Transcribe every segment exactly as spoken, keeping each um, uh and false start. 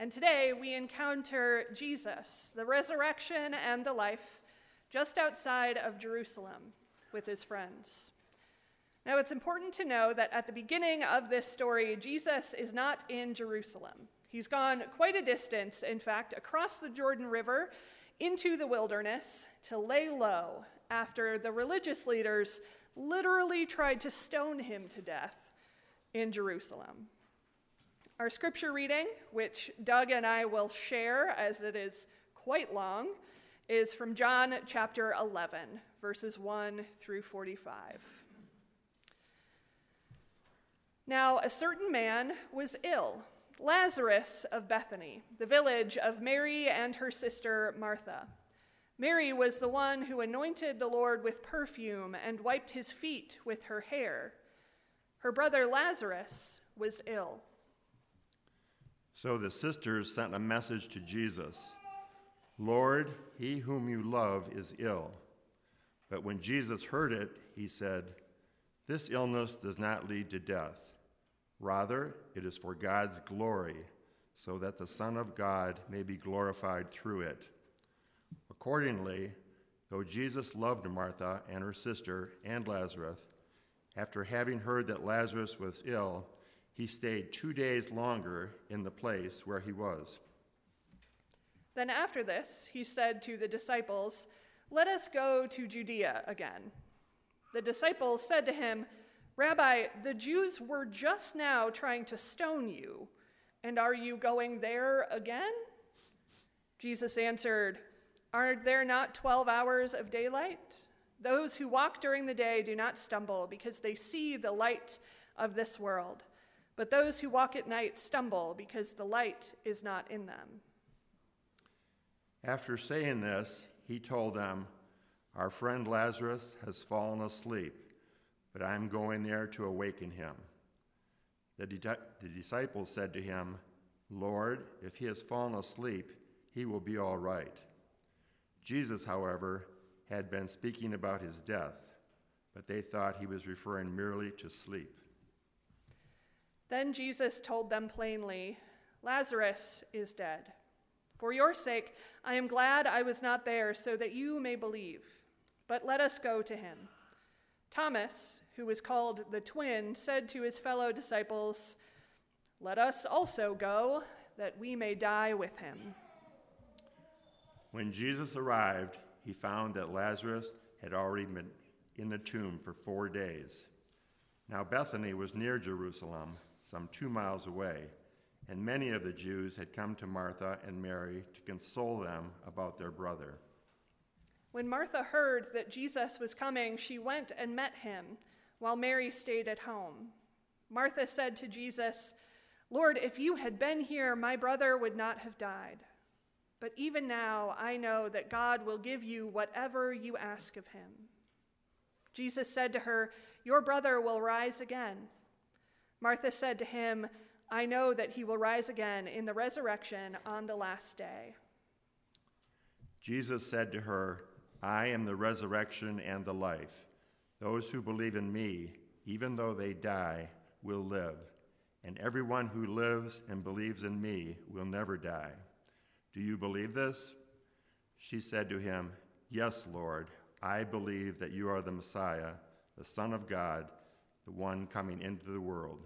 And today we encounter Jesus, the resurrection and the life, just outside of Jerusalem with his friends. Now it's important to know that at the beginning of this story, Jesus is not in Jerusalem. He's gone quite a distance, in fact, across the Jordan River into the wilderness to lay low after the religious leaders literally tried to stone him to death in Jerusalem. Our scripture reading, which Doug and I will share as it is quite long, is from John chapter eleven, verses one through forty-five. Now, a certain man was ill, Lazarus of Bethany, the village of Mary and her sister Martha. Mary was the one who anointed the Lord with perfume and wiped his feet with her hair. Her brother Lazarus was ill. So the sisters sent a message to Jesus, "Lord, he whom you love is ill." But when Jesus heard it, he said, "This illness does not lead to death. Rather, it is for God's glory, so that the Son of God may be glorified through it." Accordingly, though Jesus loved Martha and her sister and Lazarus, after having heard that Lazarus was ill, he stayed two days longer in the place where he was. Then after this, he said to the disciples, "Let us go to Judea again." The disciples said to him, "Rabbi, the Jews were just now trying to stone you, and are you going there again?" Jesus answered, "Are there not twelve hours of daylight? Those who walk during the day do not stumble because they see the light of this world. But those who walk at night stumble because the light is not in them." After saying this, he told them, "Our friend Lazarus has fallen asleep, but I am going there to awaken him." The, di- the disciples said to him, "Lord, if he has fallen asleep, he will be all right." Jesus, however, had been speaking about his death, but they thought he was referring merely to sleep. Then Jesus told them plainly, "Lazarus is dead. For your sake, I am glad I was not there so that you may believe. But let us go to him." Thomas, who was called the twin, said to his fellow disciples, "Let us also go, that we may die with him." When Jesus arrived, he found that Lazarus had already been in the tomb for four days. Now Bethany was near Jerusalem, some two miles away, and many of the Jews had come to Martha and Mary to console them about their brother. When Martha heard that Jesus was coming, she went and met him, while Mary stayed at home. Martha said to Jesus, "Lord, if you had been here, my brother would not have died. But even now I know that God will give you whatever you ask of him." Jesus said to her, "Your brother will rise again." Martha said to him, "I know that he will rise again in the resurrection on the last day." Jesus said to her, "I am the resurrection and the life. Those who believe in me, even though they die, will live. And everyone who lives and believes in me will never die. Do you believe this?" She said to him, "Yes, Lord, I believe that you are the Messiah, the Son of God, the one coming into the world."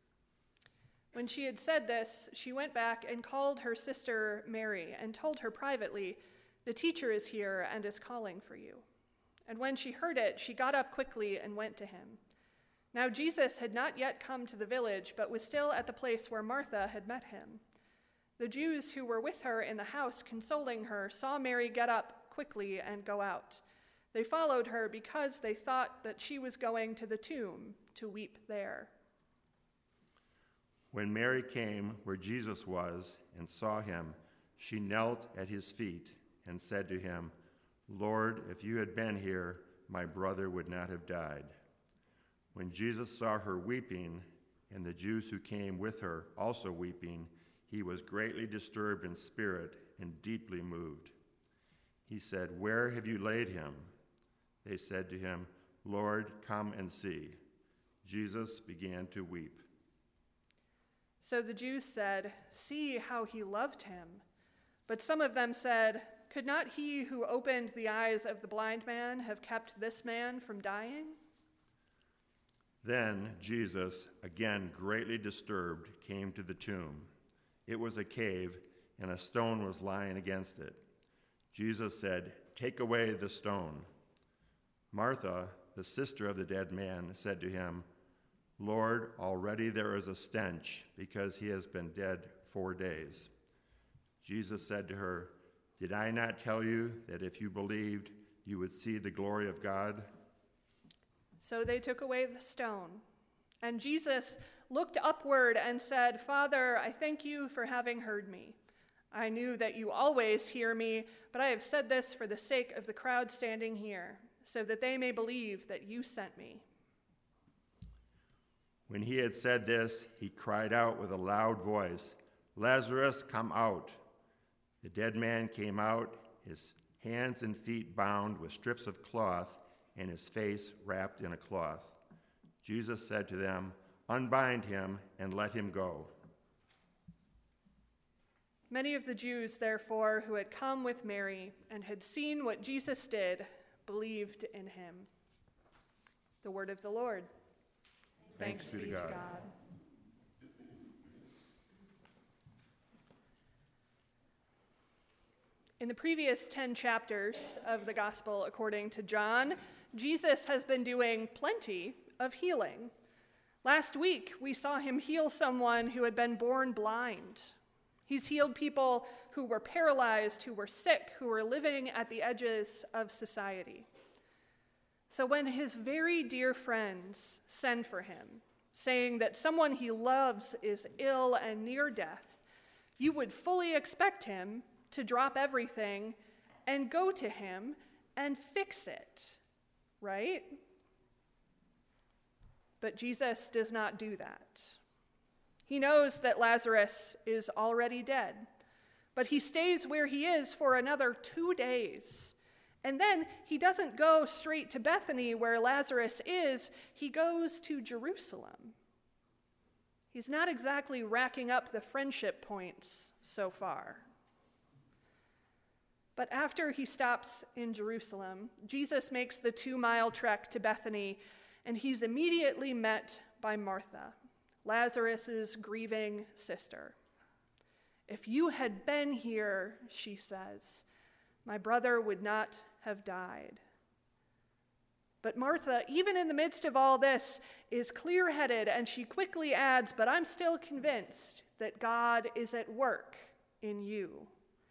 When she had said this, she went back and called her sister Mary and told her privately, "The teacher is here and is calling for you." And when she heard it, she got up quickly and went to him. Now Jesus had not yet come to the village, but was still at the place where Martha had met him. The Jews who were with her in the house consoling her saw Mary get up quickly and go out. They followed her because they thought that she was going to the tomb to weep there. When Mary came where Jesus was and saw him, she knelt at his feet and said to him, "Lord, if you had been here, my brother would not have died." When Jesus saw her weeping, and the Jews who came with her also weeping, he was greatly disturbed in spirit and deeply moved. He said, "Where have you laid him?" They said to him, "Lord, come and see." Jesus began to weep. So the Jews said, "See how he loved him." But some of them said, "Could not he who opened the eyes of the blind man have kept this man from dying?" Then Jesus, again greatly disturbed, came to the tomb. It was a cave, and a stone was lying against it. Jesus said, "Take away the stone." Martha, the sister of the dead man, said to him, "Lord, already there is a stench, because he has been dead four days." Jesus said to her, "Did I not tell you that if you believed, you would see the glory of God?" So they took away the stone. And Jesus looked upward and said, "Father, I thank you for having heard me. I knew that you always hear me, but I have said this for the sake of the crowd standing here, so that they may believe that you sent me." When he had said this, he cried out with a loud voice, "Lazarus, come out." The dead man came out, his hands and feet bound with strips of cloth, and his face wrapped in a cloth. Jesus said to them, "Unbind him and let him go." Many of the Jews, therefore, who had come with Mary and had seen what Jesus did, believed in him. The word of the Lord. Thanks, Thanks be to God. to God. In the previous ten chapters of the Gospel according to John, Jesus has been doing plenty of healing. Last week, we saw him heal someone who had been born blind. He's healed people who were paralyzed, who were sick, who were living at the edges of society. So when his very dear friends send for him, saying that someone he loves is ill and near death, you would fully expect him to drop everything and go to him and fix it, right? But Jesus does not do that. He knows that Lazarus is already dead, but he stays where he is for another two days. And then he doesn't go straight to Bethany where Lazarus is, he goes to Jerusalem. He's not exactly racking up the friendship points so far. But after he stops in Jerusalem, Jesus makes the two-mile trek to Bethany, and he's immediately met by Martha, Lazarus' grieving sister. "If you had been here," she says, "my brother would not have died." But Martha, even in the midst of all this, is clear-headed, and she quickly adds, "But I'm still convinced that God is at work in you."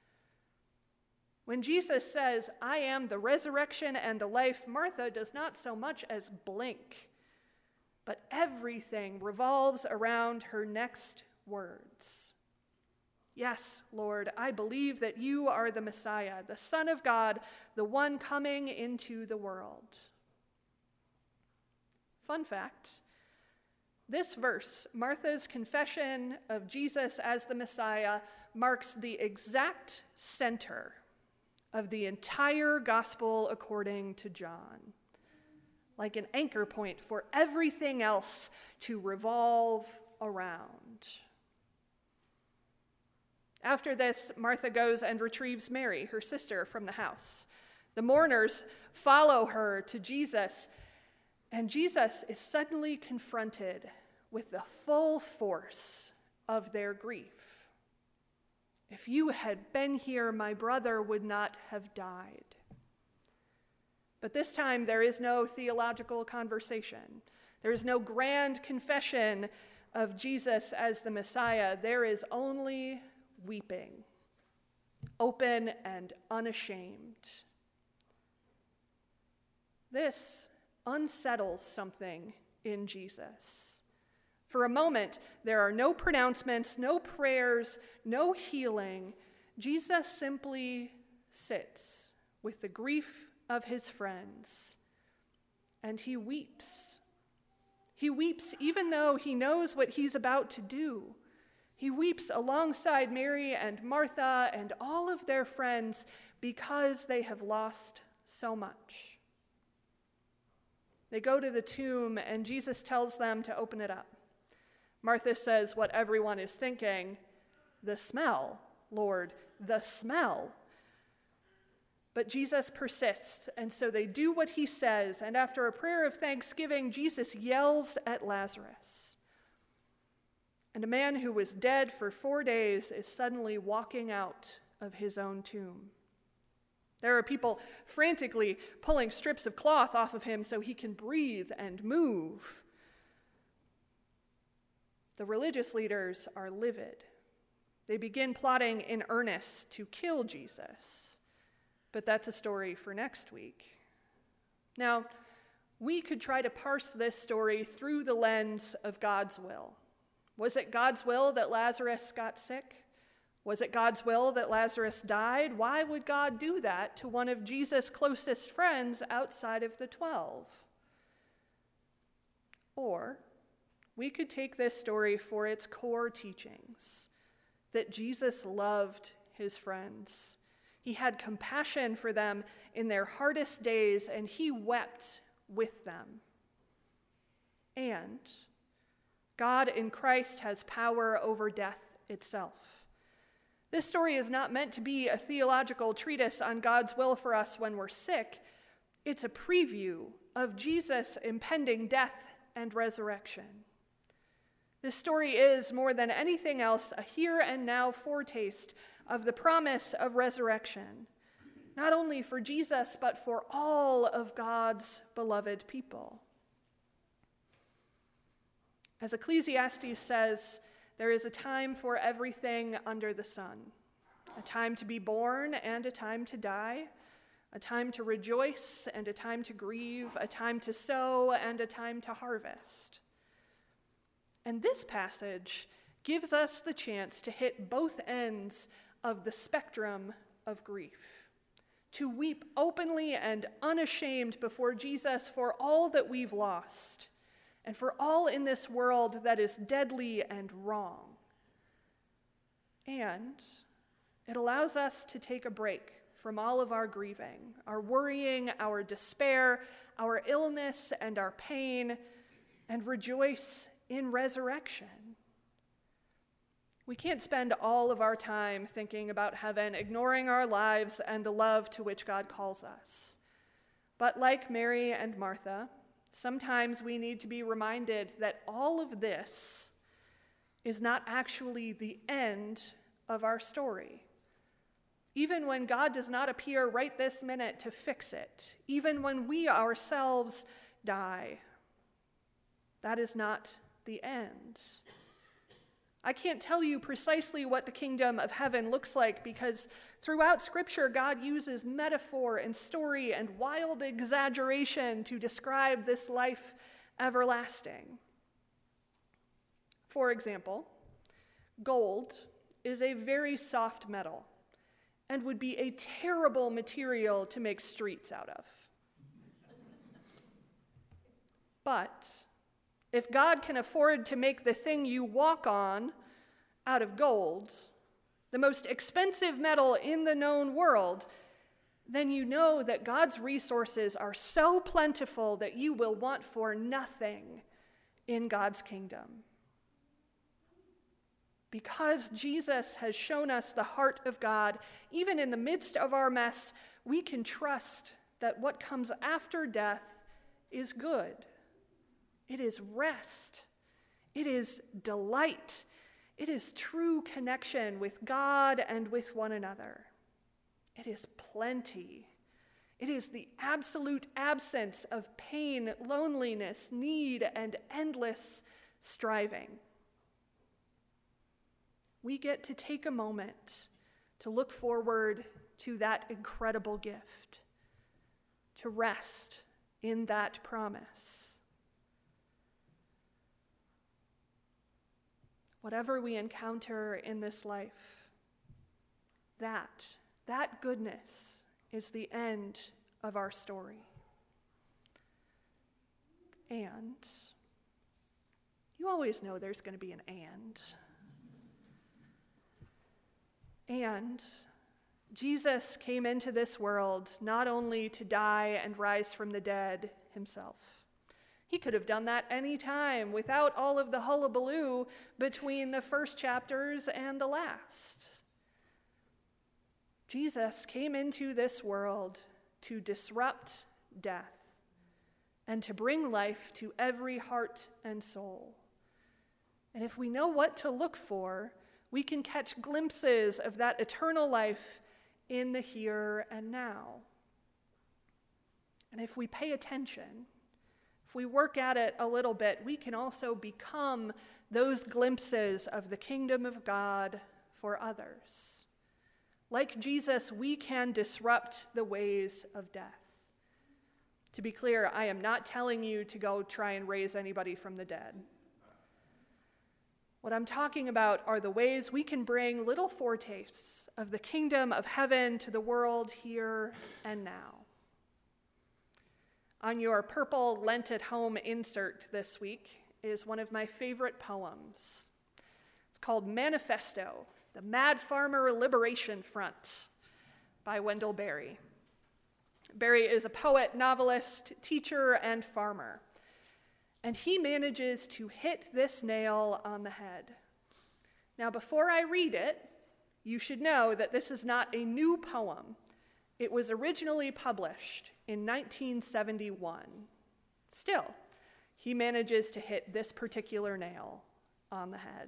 When Jesus says, "I am the resurrection and the life," Martha does not so much as blink, but everything revolves around her next words. "Yes, Lord, I believe that you are the Messiah, the Son of God, the one coming into the world." Fun fact, this verse, Martha's confession of Jesus as the Messiah, marks the exact center of the entire Gospel according to John, like an anchor point for everything else to revolve around. After this, Martha goes and retrieves Mary, her sister, from the house. The mourners follow her to Jesus, and Jesus is suddenly confronted with the full force of their grief. "If you had been here, my brother would not have died." But this time, there is no theological conversation. There is no grand confession of Jesus as the Messiah. There is only weeping, open and unashamed. This unsettles something in Jesus. For a moment, there are no pronouncements, no prayers, no healing. Jesus simply sits with the grief of his friends, and he weeps. He weeps even though he knows what he's about to do. He weeps alongside Mary and Martha and all of their friends because they have lost so much. They go to the tomb, and Jesus tells them to open it up. Martha says what everyone is thinking, "The smell, Lord, the smell." But Jesus persists, and so they do what he says, and after a prayer of thanksgiving, Jesus yells at Lazarus. And a man who was dead for four days is suddenly walking out of his own tomb. There are people frantically pulling strips of cloth off of him so he can breathe and move. The religious leaders are livid. They begin plotting in earnest to kill Jesus. But that's a story for next week. Now, we could try to parse this story through the lens of God's will. Was it God's will that Lazarus got sick? Was it God's will that Lazarus died? Why would God do that to one of Jesus' closest friends outside of the twelve? Or we could take this story for its core teachings, that Jesus loved his friends. He had compassion for them in their hardest days, and he wept with them. And God in Christ has power over death itself. This story is not meant to be a theological treatise on God's will for us when we're sick. It's a preview of Jesus' impending death and resurrection. This story is, more than anything else, a here and now foretaste of the promise of resurrection, not only for Jesus, but for all of God's beloved people. As Ecclesiastes says, there is a time for everything under the sun, a time to be born and a time to die, a time to rejoice and a time to grieve, a time to sow and a time to harvest. And this passage gives us the chance to hit both ends of the spectrum of grief, to weep openly and unashamed before Jesus for all that we've lost, and for all in this world that is deadly and wrong. And it allows us to take a break from all of our grieving, our worrying, our despair, our illness, and our pain, and rejoice in resurrection. We can't spend all of our time thinking about heaven, ignoring our lives and the love to which God calls us. But like Mary and Martha, sometimes we need to be reminded that all of this is not actually the end of our story. Even when God does not appear right this minute to fix it, even when we ourselves die, that is not the end. I can't tell you precisely what the kingdom of heaven looks like because throughout Scripture, God uses metaphor and story and wild exaggeration to describe this life everlasting. For example, gold is a very soft metal and would be a terrible material to make streets out of. But if God can afford to make the thing you walk on out of gold, the most expensive metal in the known world, then you know that God's resources are so plentiful that you will want for nothing in God's kingdom. Because Jesus has shown us the heart of God, even in the midst of our mess, we can trust that what comes after death is good. It is rest. It is delight. It is true connection with God and with one another. It is plenty. It is the absolute absence of pain, loneliness, need, and endless striving. We get to take a moment to look forward to that incredible gift, to rest in that promise. Whatever we encounter in this life, that, that goodness is the end of our story. And you always know there's going to be an and. And Jesus came into this world not only to die and rise from the dead himself. He could have done that any time without all of the hullabaloo between the first chapters and the last. Jesus came into this world to disrupt death and to bring life to every heart and soul. And if we know what to look for, we can catch glimpses of that eternal life in the here and now. And if we pay attention, if we work at it a little bit, we can also become those glimpses of the kingdom of God for others. Like Jesus, we can disrupt the ways of death. To be clear, I am not telling you to go try and raise anybody from the dead. What I'm talking about are the ways we can bring little foretastes of the kingdom of heaven to the world here and now. On your purple Lent at Home insert this week is one of my favorite poems. It's called Manifesto, The Mad Farmer Liberation Front by Wendell Berry. Berry is a poet, novelist, teacher, and farmer. And he manages to hit this nail on the head. Now, before I read it, you should know that this is not a new poem. It was originally published in nineteen seventy-one. Still, he manages to hit this particular nail on the head.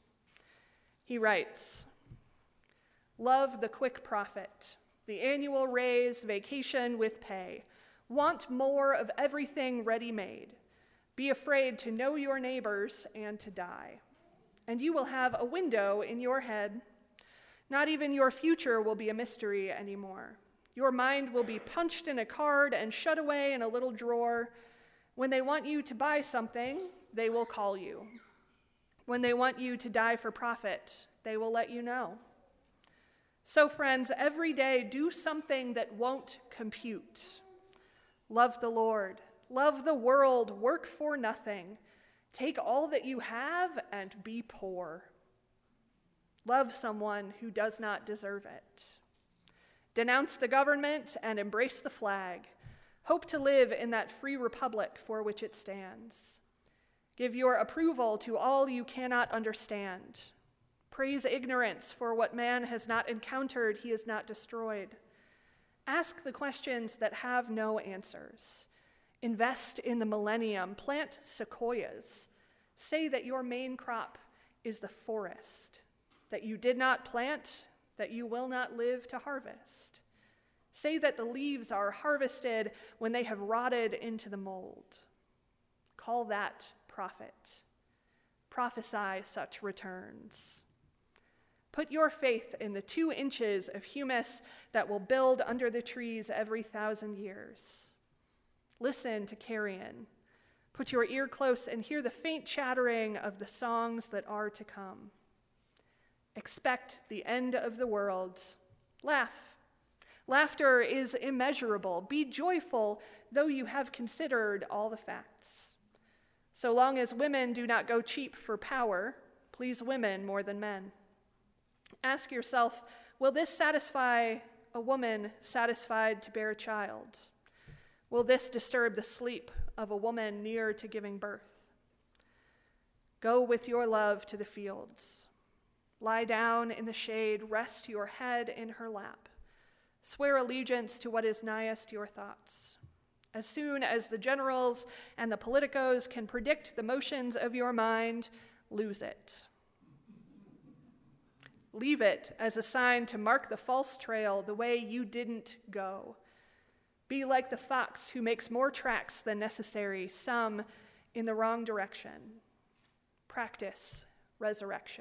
He writes, "Love the quick profit, the annual raise, vacation with pay. Want more of everything ready-made. Be afraid to know your neighbors and to die. And you will have a window in your head. Not even your future will be a mystery anymore. Your mind will be punched in a card and shut away in a little drawer. When they want you to buy something, they will call you. When they want you to die for profit, they will let you know. So, friends, every day do something that won't compute. Love the Lord. Love the world. Work for nothing. Take all that you have and be poor. Love someone who does not deserve it. Denounce the government and embrace the flag. Hope to live in that free republic for which it stands. Give your approval to all you cannot understand. Praise ignorance for what man has not encountered, he has not destroyed. Ask the questions that have no answers. Invest in the millennium. Plant sequoias. Say that your main crop is the forest, that you did not plant, that you will not live to harvest. Say that the leaves are harvested when they have rotted into the mold. Call that prophet. Prophesy such returns. Put your faith in the two inches of humus that will build under the trees every thousand years. Listen to carrion. Put your ear close and hear the faint chattering of the songs that are to come. Expect the end of the world. Laugh. Laughter is immeasurable. Be joyful, though you have considered all the facts. So long as women do not go cheap for power, please women more than men. Ask yourself, will this satisfy a woman satisfied to bear a child? Will this disturb the sleep of a woman near to giving birth? Go with your love to the fields. Lie down in the shade, rest your head in her lap. Swear allegiance to what is nighest your thoughts. As soon as the generals and the politicos can predict the motions of your mind, lose it. Leave it as a sign to mark the false trail, the way you didn't go. Be like the fox who makes more tracks than necessary, some in the wrong direction. Practice resurrection.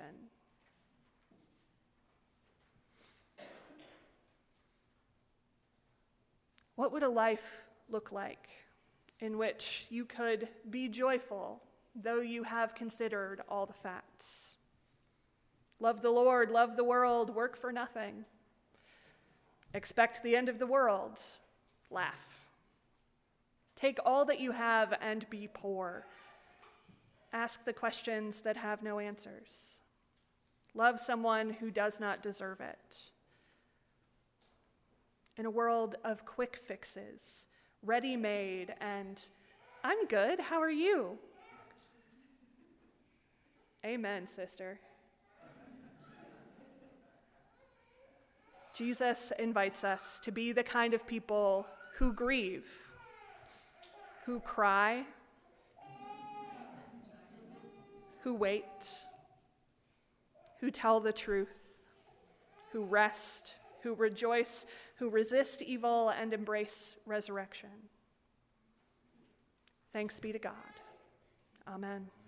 What would a life look like in which you could be joyful, though you have considered all the facts? Love the Lord, love the world, work for nothing. Expect the end of the world, laugh. Take all that you have and be poor. Ask the questions that have no answers. Love someone who does not deserve it. In a world of quick fixes, ready-made, and I'm good. How are you? Amen, sister. Jesus invites us to be the kind of people who grieve, who cry, who wait, who tell the truth, who rest, who rejoice, who resist evil and embrace resurrection. Thanks be to God. Amen.